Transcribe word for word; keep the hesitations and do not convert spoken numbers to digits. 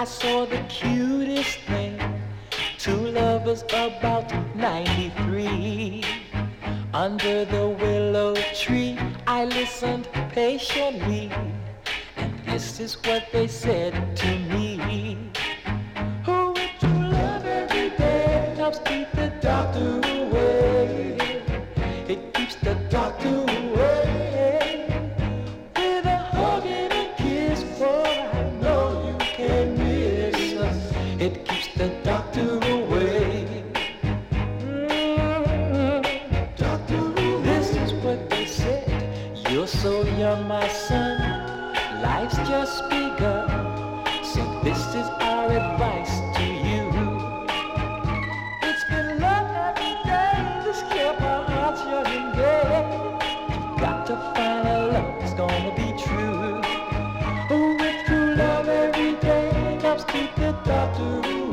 saw the cutest thing. Two lovers about ninety-three. Under the willow tree, I listened patiently, and this is what they said to me. Who would true love every day helps keep the doctor away. It keeps the doctor away. With a hug and a kiss, for I know you can miss us. It keeps the doctor away. Mm-hmm. Doctor away. This is what they said. You're so young, my son. Life's just begun. So this is our advice to you. It's been love every day. This kept our hearts young and gay. You got to find a love that's gonna be true. Oh, with true love every day helps keep the doctor away.